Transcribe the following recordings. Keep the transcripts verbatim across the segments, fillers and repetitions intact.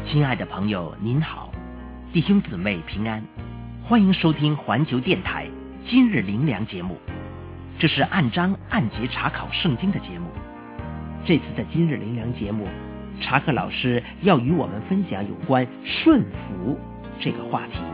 亲爱的朋友您好，弟兄姊妹平安，欢迎收听环球电台今日灵粮节目。这是按章按节查考圣经的节目。这次的今日灵粮节目，查克老师要与我们分享有关顺服这个话题。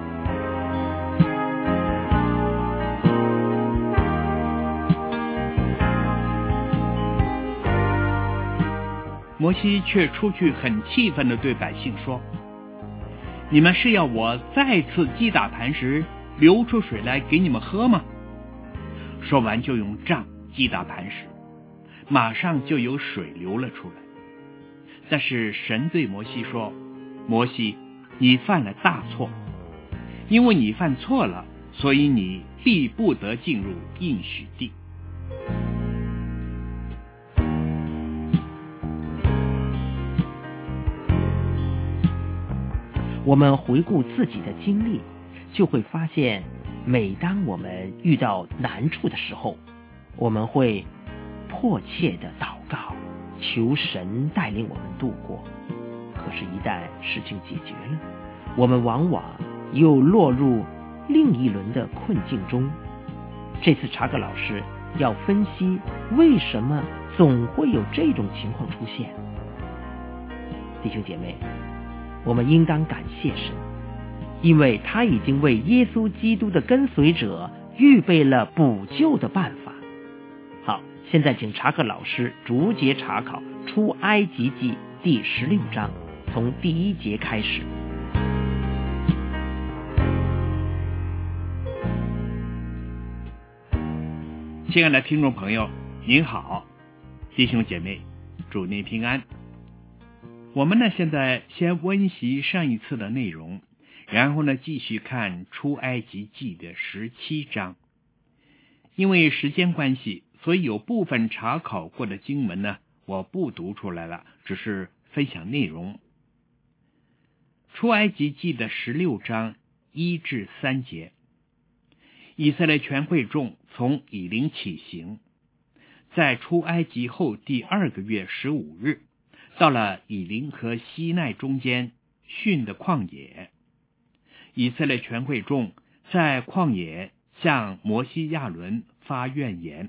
摩西却出去很气愤地对百姓说，你们是要我再次击打磐石，流出水来给你们喝吗？说完就用杖击打磐石，马上就有水流了出来。但是神对摩西说，摩西，你犯了大错，因为你犯错了，所以你必不得进入应许地。 我们回顾自己的经历，就会发现，每当我们遇到难处的时候，我们会迫切的祷告，求神带领我们度过。可是，一旦事情解决了，我们往往又落入另一轮的困境中。这次查克老师要分析为什么总会有这种情况出现。弟兄姐妹，我们应当感谢神，因为他已经为耶稣基督的跟随者预备了补救的办法。好，现在请查克老师逐节查考出埃及记第十六章，从第一节开始。 亲爱的听众朋友，您好，弟兄姐妹，祝您平安。我们呢，现在先温习上一次的内容，然后呢，继续看出埃及记的十七章。因为时间关系，所以有部分查考过的经文呢，我不读出来了，只是分享内容。出埃及记的十六章一至三节，以色列全会众从以琳起行，在出埃及后第二个月十五日，到了以琳和西奈中间逊的旷野。以色列全会众在旷野向摩西亚伦发怨言，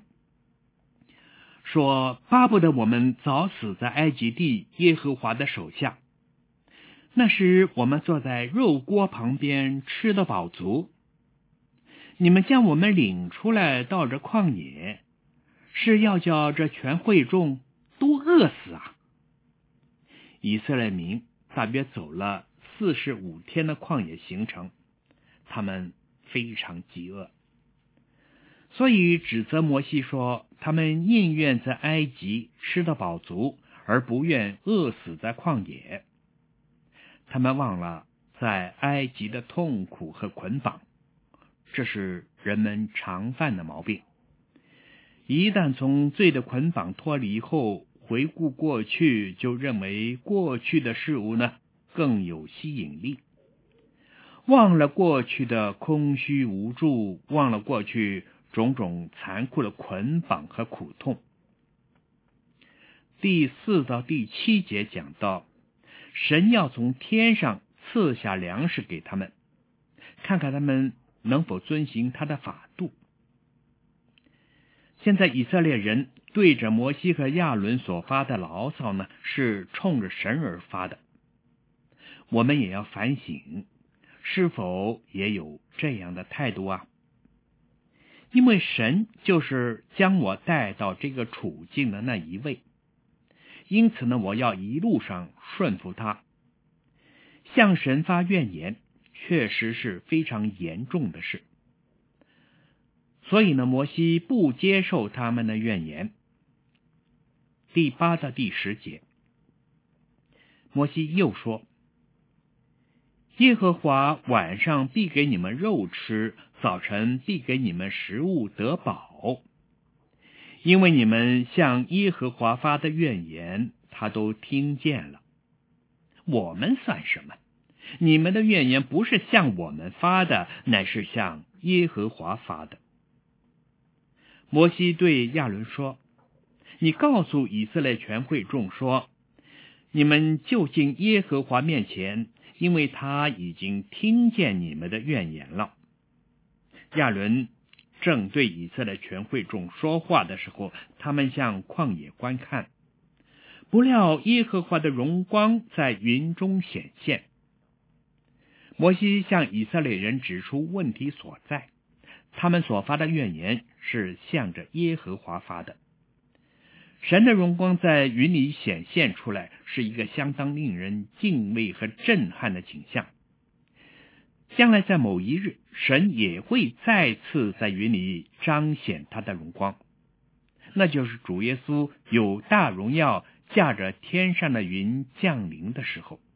说巴不得我们早死在埃及地耶和华的手下，那时我们坐在肉锅旁边吃得饱足。你们将我们领出来到这旷野，是要叫这全会众都饿死啊！以色列民大约走了四十五天的旷野行程，他们非常饥饿，所以指责摩西说，他们宁愿在埃及吃得饱足，而不愿饿死在旷野。他们忘了在埃及的痛苦和捆绑，这是人们常犯的毛病。一旦从罪的捆绑脱离后，回顾过去，就认为过去的事物呢更有吸引力，忘了过去的空虚无助，忘了过去种种残酷的捆绑和苦痛。第四到第七节讲到，神要从天上赐下粮食给他们，看看他们能否遵行他的法度。现在以色列人对着摩西和亚伦所发的牢骚呢，是冲着神而发的。我们也要反省，是否也有这样的态度啊？因为神就是将我带到这个处境的那一位，因此呢，我要一路上顺服他。向神发怨言，确实是非常严重的事。所以呢，摩西不接受他们的怨言。第八到第十节，摩西又说，耶和华晚上必给你们肉吃，早晨必给你们食物得饱，因为你们向耶和华发的怨言，他都听见了。我们算什么？你们的怨言不是向我们发的，乃是向耶和华发的。摩西对亚伦说，你告诉以色列全会众说， 你们就近耶和华面前，因为他已经听见你们的怨言了。”亚伦正对以色列全会众说话的时候，他们向旷野观看，不料耶和华的荣光在云中显现。摩西向以色列人指出问题所在，他们所发的怨言是向着耶和华发的。神的荣光在云里显现出来，是一个相当令人敬畏和震撼的景象。将来在某一日，神也会再次在云里彰显他的荣光，那就是主耶稣有大荣耀驾着天上的云降临的时候。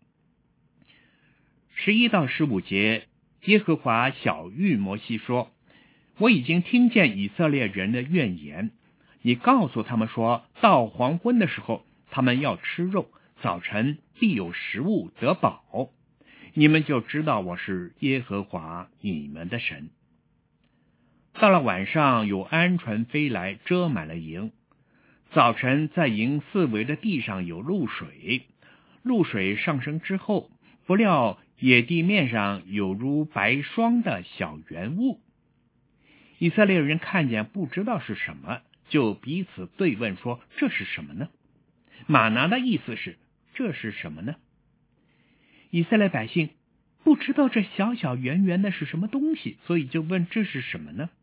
十一到十五节，耶和华晓谕摩西说：“我已经听见以色列人的怨言，你告诉他们说，到黄昏的时候，他们要吃肉，早晨必有食物得饱，你们就知道我是耶和华你们的神。”到了晚上，有鹌鹑飞来，遮满了营。早晨在营四围的地上有露水，露水上升之后，不料野地面上有如白霜的小圆物。以色列人看见不知道是什么，就彼此对问说：“这是什么呢？”玛拿的意思是这是什么呢？以色列百姓不知道这小小圆圆的是什么东西，所以就问这是什么呢？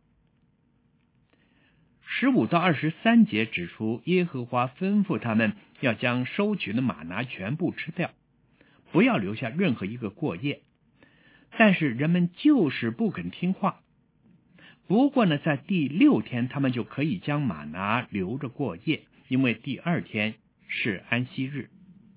十五到二十三节指出，耶和华吩咐他们要将收取的玛拿全部吃掉，不要留下任何一个过夜。但是人们就是不肯听话。不过呢，在第六天他们就可以将玛拿留着过夜，因为第二天是安息日。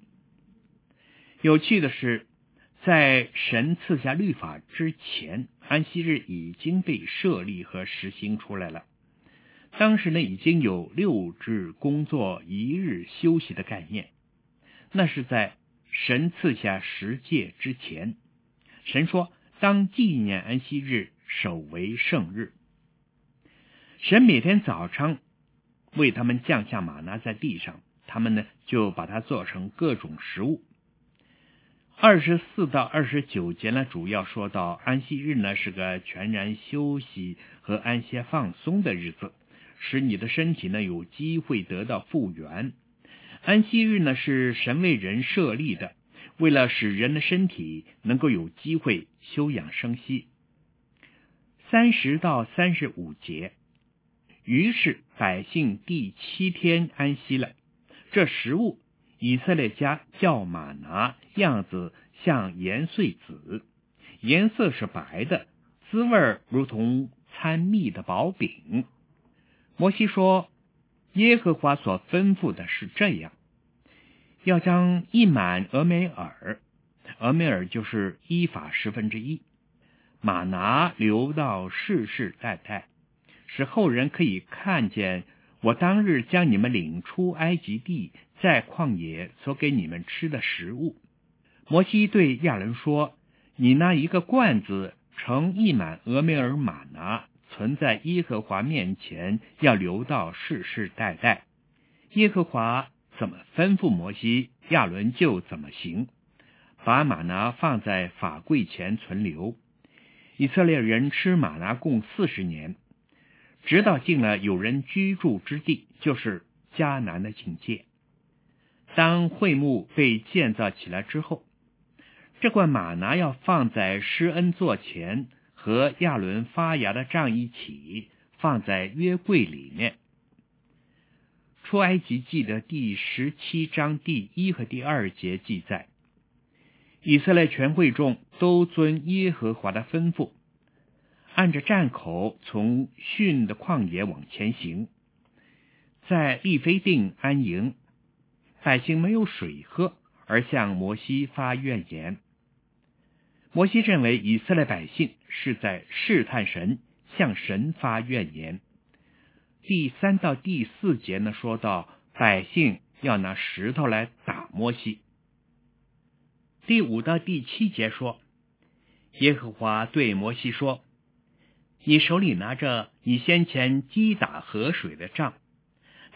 有趣的是，在神赐下律法之前，安息日已经被设立和实行出来了。当时呢，已经有六日工作一日休息的概念，那是在神赐下十诫之前。神说当纪念安息日，守为圣日。神每天早上为他们降下玛拿在地上，他们呢就把它做成各种食物。二十四到二十九节呢，主要说到安息日呢是个全然休息和安歇放松的日子，使你的身体呢有机会得到复原。安息日呢是神为人设立的，为了使人的身体能够有机会休养生息。三十到三十五节，于是百姓第七天安息了，这食物以色列家叫玛拿，样子像盐穗子，颜色是白的，滋味如同参蜜的薄饼。摩西说，耶和华所吩咐的是这样，要将一满俄梅尔，俄梅尔就是依法十分之一，玛拿留到世世代代，使后人可以看见我当日将你们领出埃及地，在旷野所给你们吃的食物。摩西对亚伦说，你那一个罐子盛一满俄梅尔玛拿，存在耶和华面前，要留到世世代代。耶和华怎么吩咐摩西，亚伦就怎么行，把玛拿放在法柜前存留。以色列人吃玛拿共四十年，直到进了有人居住之地，就是迦南的境界。当会幕被建造起来之后，这罐玛拿要放在施恩座前，和亚伦发芽的杖一起，放在约柜里面。出埃及记的第十七章第一和第二节记载，以色列全会众都遵耶和华的吩咐，按着站口从逊的旷野往前行，在利非定安营。百姓没有水喝，而向摩西发怨言。摩西认为以色列百姓是在试探神，向神发怨言。第三到第四节呢，说到百姓要拿石头来打摩西。第五到第七节说，耶和华对摩西说，你手里拿着你先前击打河水的杖，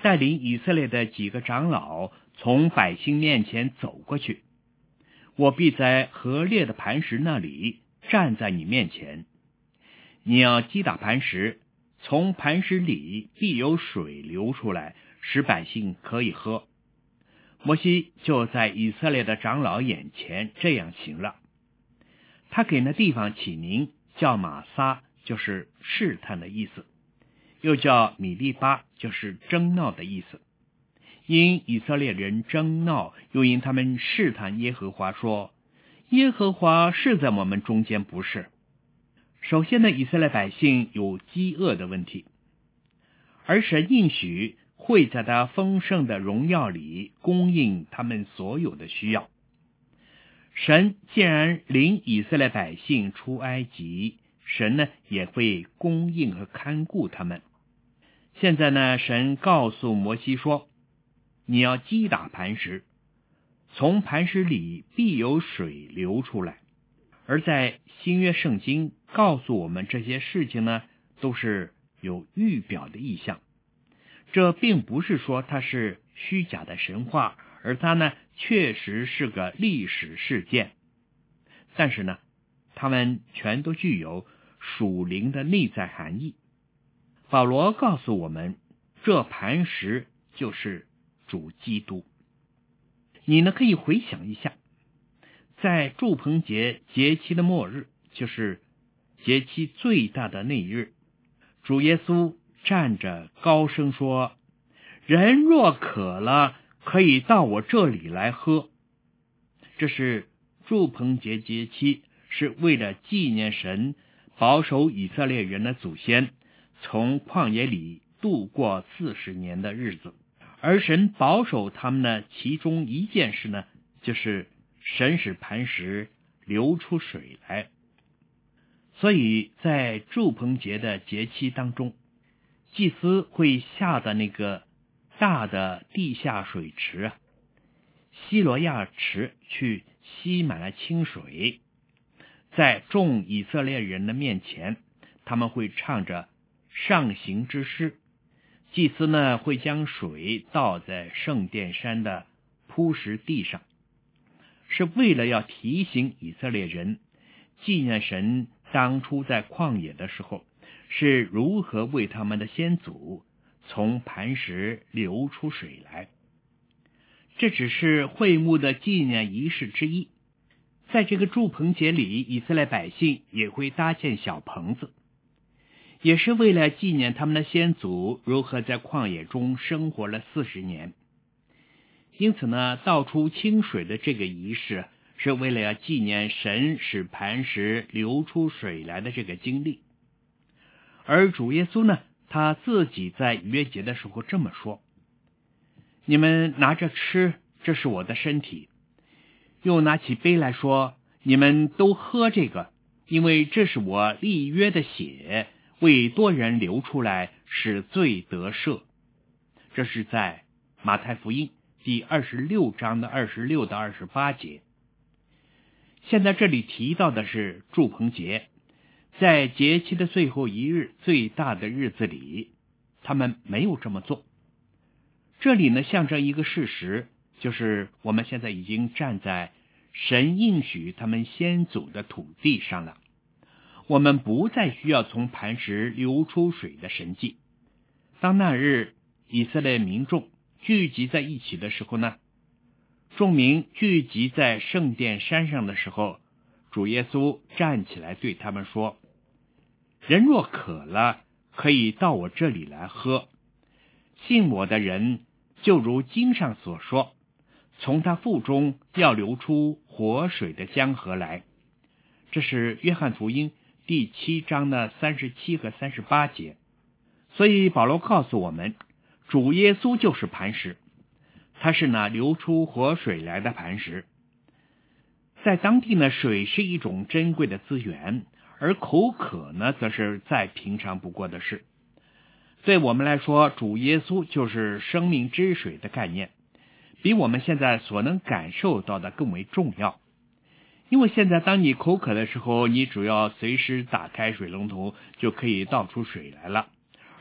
带领以色列的几个长老从百姓面前走过去，我必在河裂的磐石那里站在你面前。你要击打磐石，从磐石里必有水流出来，使百姓可以喝。摩西就在以色列的长老眼前这样行了。他给那地方起名叫玛撒，就是试探的意思，又叫米利巴，就是争闹的意思。因以色列人争闹，又因他们试探耶和华，说耶和华是在我们中间不是。首先呢，以色列百姓有饥饿的问题，而神应许会在他丰盛的荣耀里供应他们所有的需要。神既然领以色列百姓出埃及，神呢也会供应和看顾他们。现在呢，神告诉摩西说，你要击打磐石，从磐石里必有水流出来。而在新约圣经告诉我们这些事情呢，都是有预表的意象。这并不是说它是虚假的神话，而它呢确实是个历史事件。但是呢，它们全都具有属灵的内在含义。保罗告诉我们，这磐石就是主基督。你呢可以回想一下，在住棚节节期的末日，就是节期最大的那一日，主耶稣站着高声说，人若渴了，可以到我这里来喝。这是住棚节节期，是为了纪念神保守以色列人的祖先从旷野里度过四十年的日子。而神保守他们呢，其中一件事呢，就是神使磐石流出水来。所以在住棚节的节期当中，祭司会下的那个大的地下水池啊，希罗亚池，去吸满了清水，在众以色列人的面前，他们会唱着上行之诗。祭司呢会将水倒在圣殿山的铺石地上，是为了要提醒以色列人纪念神当初在旷野的时候是如何为他们的先祖从磐石流出水来。这只是会幕的纪念仪式之一。在这个住棚节里，以色列百姓也会搭建小棚子，也是为了纪念他们的先祖如何在旷野中生活了四十年。因此呢，倒出清水的这个仪式是为了要纪念神使磐石流出水来的这个经历。而主耶稣呢，他自己在逾越节的时候这么说，你们拿着吃，这是我的身体。又拿起杯来说，你们都喝这个，因为这是我立约的血，为多人流出来，使罪得赦。这是在马太福音第二十六章的二十六到二十八节。现在这里提到的是住棚节，在节期的最后一日，最大的日子里，他们没有这么做。这里呢，象征一个事实，就是我们现在已经站在神应许他们先祖的土地上了。我们不再需要从磐石流出水的神迹。当那日以色列民众聚集在一起的时候呢，众民聚集在圣殿山上的时候，主耶稣站起来对他们说，人若渴了，可以到我这里来喝。信我的人，就如经上所说，从他腹中要流出活水的江河来。这是约翰福音第七章的三十七和三十八节。所以保罗告诉我们，主耶稣就是磐石，他是那流出活水来的磐石。在当地呢，水是一种珍贵的资源，而口渴呢，则是再平常不过的事。对我们来说，主耶稣就是生命之水的概念，比我们现在所能感受到的更为重要。因为现在当你口渴的时候，你只要随时打开水龙头就可以倒出水来了。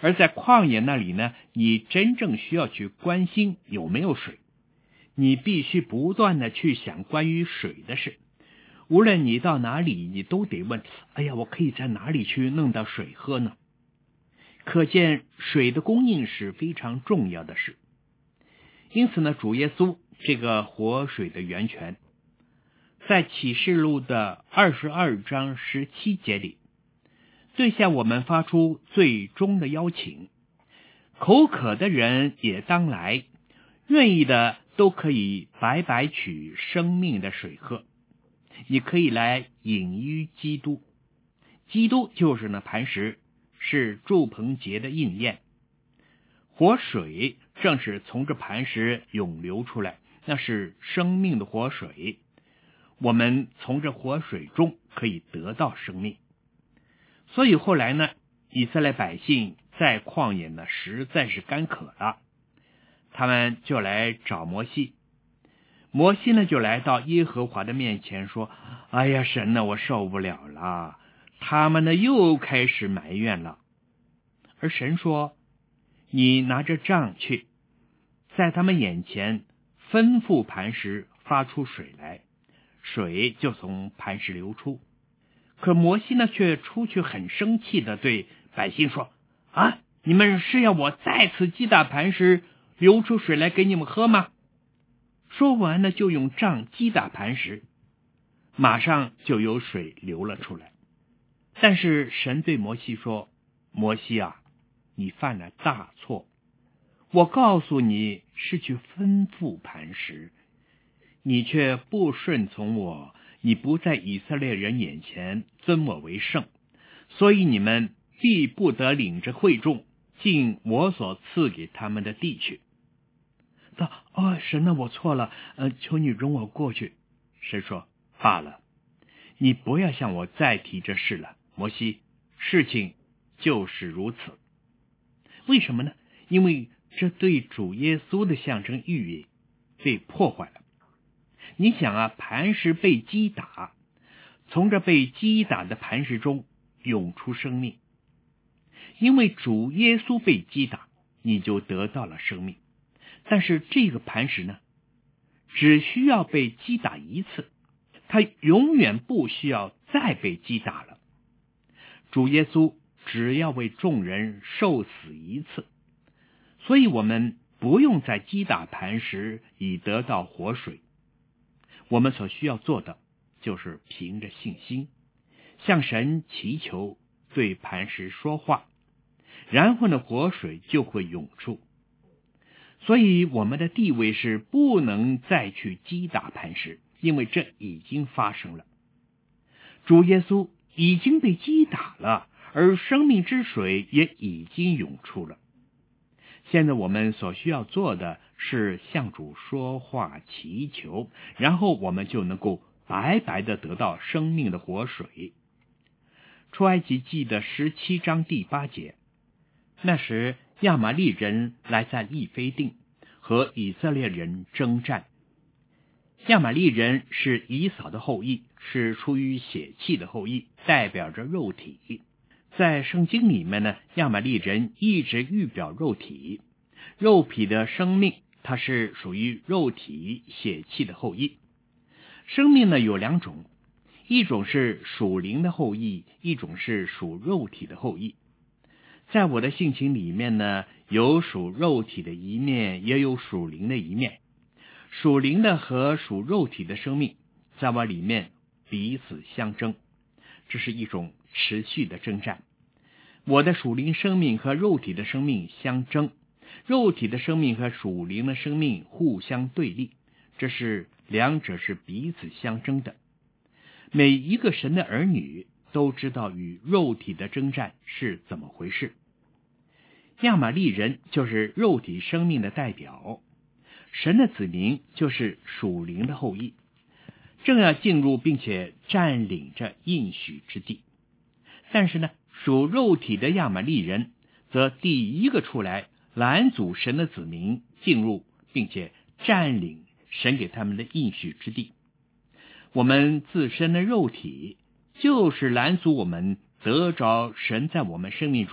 而在旷野那里呢，你真正需要去关心有没有水，你必须不断的去想关于水的事。无论你到哪里，你都得问，哎呀，我可以在哪里去弄到水喝呢？可见水的供应是非常重要的事。因此呢，主耶稣这个活水的源泉，在启示录的二十二章十七节里，对向我们发出最终的邀请，口渴的人也当来，愿意的都可以白白取生命的水喝。你可以来饮于基督，基督就是那磐石，是住棚节的应验。活水正是从这磐石涌流出来，那是生命的活水。我们从这活水中可以得到生命。所以后来呢，以色列百姓在旷野呢实在是干渴了，他们就来找摩西。摩西呢就来到耶和华的面前说，哎呀，神呢，我受不了了，他们呢又开始埋怨了。而神说，你拿着杖去，在他们眼前吩咐磐石发出水来，水就从磐石流出。可摩西呢却出去很生气的对百姓说，啊，你们是要我再次击打磐石，流出水来给你们喝吗？说完呢，就用杖击打磐石，马上就有水流了出来。但是神对摩西说，摩西啊，你犯了大错，我告诉你是去吩咐磐石，你却不顺从我，你不在以色列人眼前尊我为圣，所以你们必不得领着会众进我所赐给他们的地去。哦，神啊，我错了，呃，求你容我过去。神说，罢了，你不要向我再提这事了。摩西，事情就是如此。为什么呢？因为这对主耶稣的象征意义被破坏了。你想啊，磐石被击打，从这被击打的磐石中涌出生命。因为主耶稣被击打，你就得到了生命。但是这个磐石呢，只需要被击打一次，它永远不需要再被击打了。主耶稣只要为众人受死一次，所以我们不用再击打磐石以得到活水。我们所需要做的就是凭着信心向神祈求，对磐石说话，然后呢，活水就会涌出。所以我们的地位是不能再去击打磐石，因为这已经发生了。主耶稣已经被击打了，而生命之水也已经涌出了。现在我们所需要做的是向主说话祈求，然后我们就能够白白的得到生命的活水。出埃及记的十七章第八节，那时亚玛利人来在利非定和以色列人征战。亚玛利人是以扫的后裔，是出于血气的后裔，代表着肉体。在圣经里面呢，亚玛利人一直预表肉体，肉体的生命，它是属于肉体血气的后裔。生命呢有两种，一种是属灵的后裔，一种是属肉体的后裔。在我的性情里面呢，有属肉体的一面，也有属灵的一面。属灵的和属肉体的生命在我里面彼此相争，这是一种持续的征战。我的属灵生命和肉体的生命相争，肉体的生命和属灵的生命互相对立，这是两者是彼此相争的。每一个神的儿女都知道与肉体的征战是怎么回事。亚玛利人就是肉体生命的代表，神的子民就是属灵的后裔，正要进入并且占领着应许之地。但是呢，属肉体的亚玛利人则第一个出来拦阻神的子民进入并且占领神给他们的应许之地。我们自身的肉体就是拦阻我们得着神在我们生命中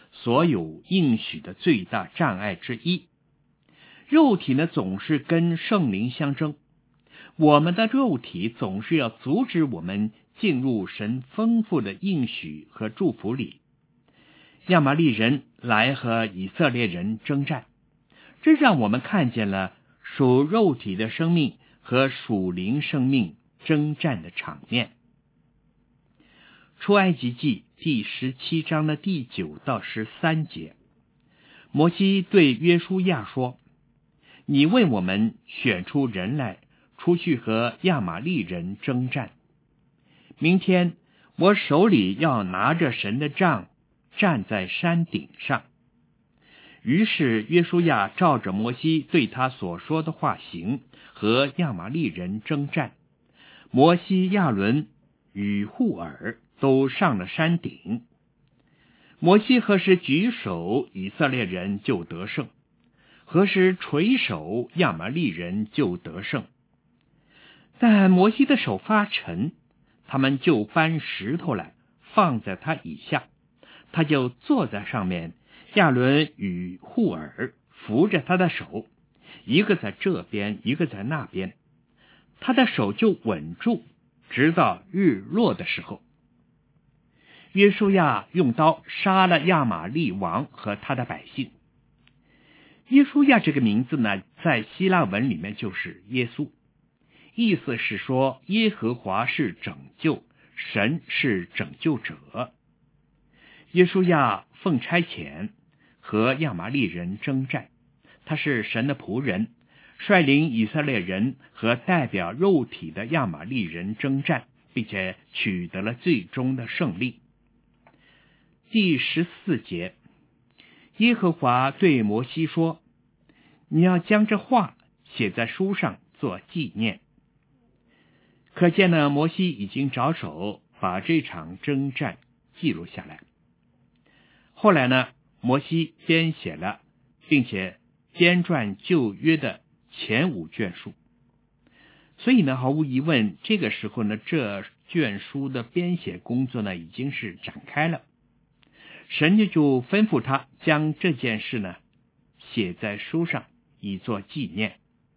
所有应许的最大障碍之一。肉体呢，总是跟圣灵相争，我们的肉体总是要阻止我们进入神丰富的应许和祝福里。亚玛力人来和以色列人征战，这让我们看见了属肉体的生命和属灵生命征战的场面。出埃及记第十七章的第九到十三节，摩西对约书亚说：你为我们选出人来，出去和亚玛力人征战。明天我手里要拿着神的杖，站在山顶上。于是约书亚照着摩西对他所说的话行，和亚玛力人征战。摩西、亚伦与户尔都上了山顶。摩西何时举手，以色列人就得胜；何时垂手，亚玛力人就得胜。但摩西的手发沉，他们就搬石头来放在他以下，他就坐在上面。亚伦与户尔扶着他的手，一个在这边，一个在那边，他的手就稳住，直到日落的时候。约书亚用刀杀了亚玛力王和他的百姓。约书亚这个名字呢，在希腊文里面就是耶稣，意思是说耶和华是拯救，神是拯救者。约书亚奉差遣和亚玛力人征战，他是神的仆人，率领以色列人和代表肉体的亚玛力人征战，并且取得了最终的胜利。第十四节，耶和华对摩西说：你要将这话写在书上做纪念。可见呢，摩西已经着手把这场征战记录下来。后来呢，摩西编写了并且编撰旧约的前五卷书，所以呢，毫无疑问，这个时候呢，这卷书的编写工作呢，已经是展开了。神就就吩咐他将这件事呢写在书上，以作纪念。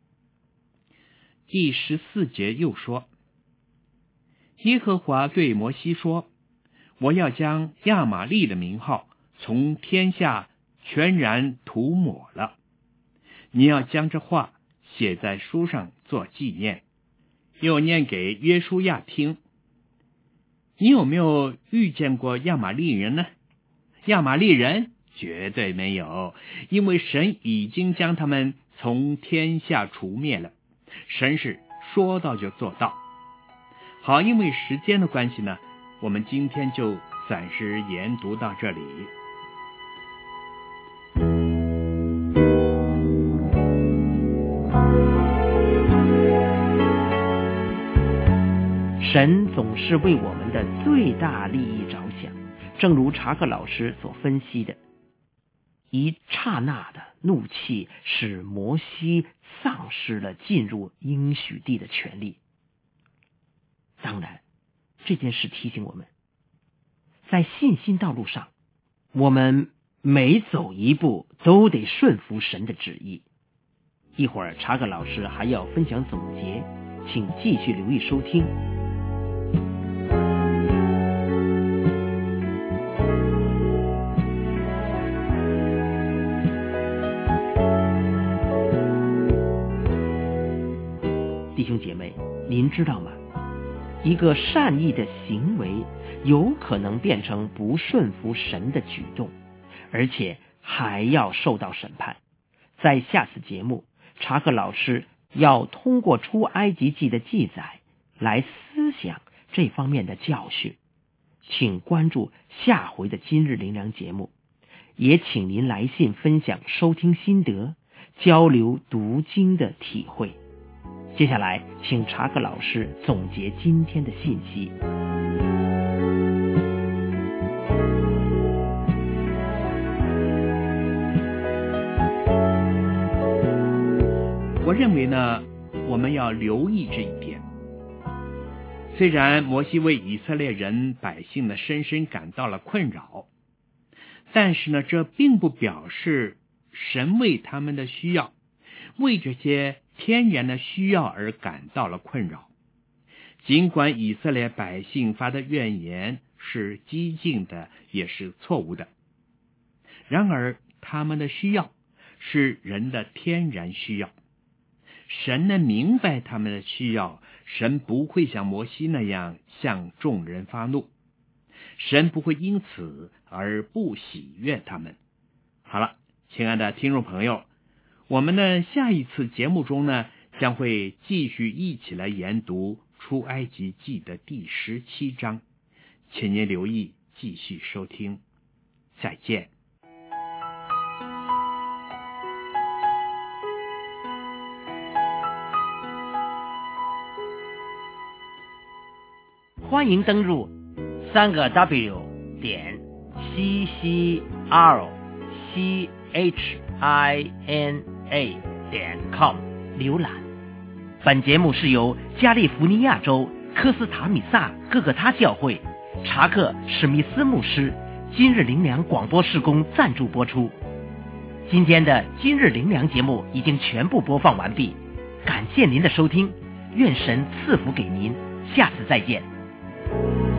第十四节又说：耶和华对摩西说：我要将亚玛力的名号从天下全然涂抹了，你要将这话写在书上做纪念。又念给约书亚听：你有没有遇见过亚玛力人呢？亚玛力人绝对没有，因为神已经将他们从天下除灭了。神是说到就做到。好，因为时间的关系呢，我们今天就暂时研读到这里。 神总是为我们的最大利益着想，正如查克老师所分析的，一刹那的怒气使摩西丧失了进入应许地的权利。当然，这件事提醒我们，在信心道路上，我们每走一步都得顺服神的旨意。一会儿查克老师还要分享总结，请继续留意收听。弟兄姐妹，您知道吗？一个善意的行为有可能变成不顺服神的举动，而且还要受到审判。在下次节目，查克老师要通过出埃及记的记载来思想这方面的教训。请关注下回的今日灵粮节目，也请您来信分享收听心得，交流读经的体会。接下来请查克老师总结今天的信息。 我认为呢，我们要留意这一点。虽然摩西为以色列人百姓呢深深感到了困扰， 但是呢，这并不表示神为他们的需要，为这些天然的需要而感到了困扰。尽管以色列百姓发的怨言是激进的，也是错误的，然而他们的需要是人的天然需要。神呢明白他们的需要，神不会像摩西那样向众人发怒，神不会因此而不喜悦他们。好了，亲爱的听众朋友，我们呢下一次节目中呢将会继续一起来研读出埃及记的第十七章，请您留意继续收听。再见。 欢迎登入三个 W 点 C C R C H I N A 点 com 浏览。本节目是由加利福尼亚州科斯塔米萨各个他教会查克史密斯牧师今日灵粮广播事工赞助播出。今天的今日灵粮节目已经全部播放完毕，感谢您的收听，愿神赐福给您，下次再见。